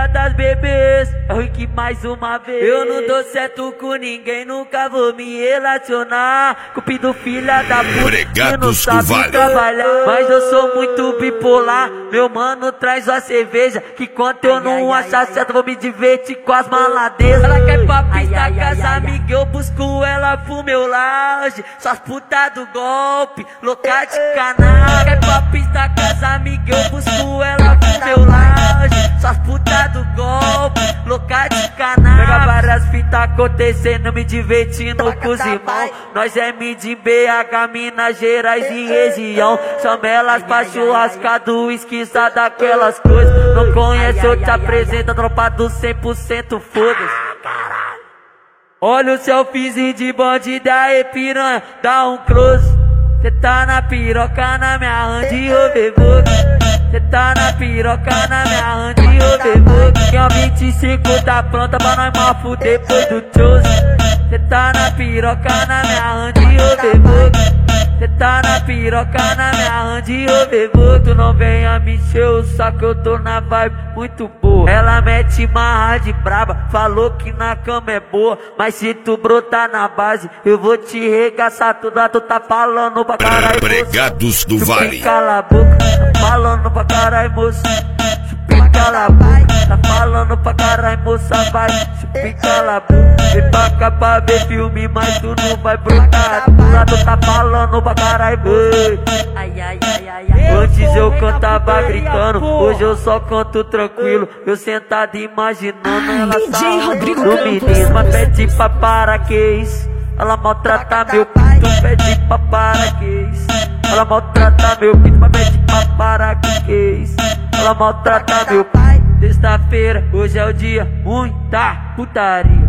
dia das bebês, é ruim que mais uma vez eu não dou certo com ninguém, nunca vou me relacionar. Cupido filha da puta, que não sabe trabalhar. Mas eu sou muito bipolar, meu mano traz a cerveja, que quando eu não achar certo vou me divertir com as maladezas. Ela quer pra pista com as amigas, eu busco ela pro meu lounge. Só as putas do golpe, louca de canal. Ela quer pra pista com as amigas, eu busco ela pro meu lounge. Só as putas do golpe, louca de canal. Pega várias fitas acontecendo, me divertindo com os irmãos. Nós é MID, BH, Minas Gerais e região. Chama elas pra churrascado, esquiça daquelas coisas. Não conhece, eu te apresento a tropa do 100%, foda-se. Olha o selfiezinho de bandido aí, piranha, dá um close. Cê tá na piroca na minha hand, ô bebê. Cê tá na piroca na minha hand, ô bebê. Que é 25 tá pronta pra nós mafo depois do chose. Cê tá na piroca na minha hand, ô bebê. Cê tá na piroca na minha hand, ô bebê. Tu não venha me encher o saco, eu tô na vibe muito boa. Ela mete marra de braba, falou que na cama é boa. Mas se tu brotar na base, eu vou te regaçar toda. Tu tá falando pra caralho, Pregados do Vale. Cala a boca, tá falando pra caralho, moço. Chupi, cala a boca, tá falando pra caralho, moça, vai. Chupi, cala a boca. Vem pra cá pra ver filme, mas tu não vai brotar. Tu tá falando pra caralho, moço. Antes eu cantava gritando, hoje eu só canto tranquilo. Eu sentado imaginando ela DJ no menino, mas pede pra parar, que isso? Ela maltrata meu pinto, pede pra parar, que isso? Ela maltrata meu pinto, mas pede pra parar, que isso? Ela maltrata meu pinto. Sexta-feira, hoje é o dia, muita putaria.